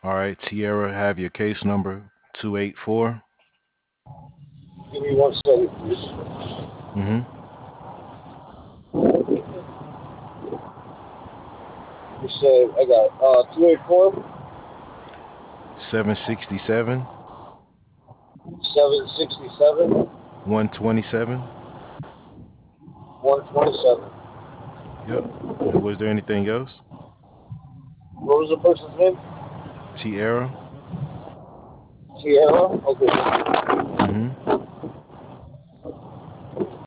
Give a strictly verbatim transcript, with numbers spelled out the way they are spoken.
All right, Tierra, have your case number two eight four. Give me one second, please. Mm-hmm. You said I got uh two eight four seven sixty-seven, seven sixty seven one twenty-seven. one twenty seven. Yep. And was there anything else? What was the person's name? Tierra. Sierra. Okay. Mm-hmm.